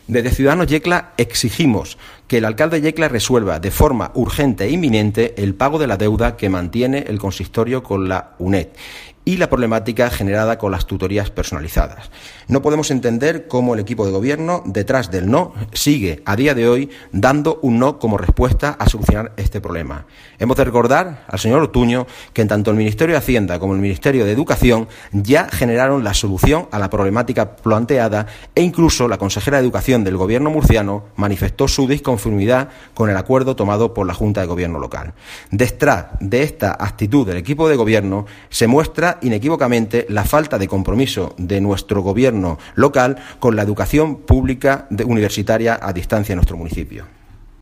Desde Ciudadanos Yecla exigimos que el alcalde de Yecla resuelva de forma urgente e inminente el pago de la deuda que mantiene el consistorio con la UNED y la problemática generada con las tutorías personalizadas. No podemos entender cómo el equipo de gobierno, detrás del no, sigue a día de hoy dando un no como respuesta a solucionar este problema. Hemos de recordar al señor Ortuño que tanto el Ministerio de Hacienda como el Ministerio de Educación ya generaron la solución a la problemática planteada e incluso la consejera de Educación del Gobierno murciano manifestó su disconformidad con el acuerdo tomado por la Junta de Gobierno local. Detrás de esta actitud del equipo de gobierno se muestra inequívocamente la falta de compromiso de nuestro gobierno local con la educación pública universitaria a distancia en nuestro municipio.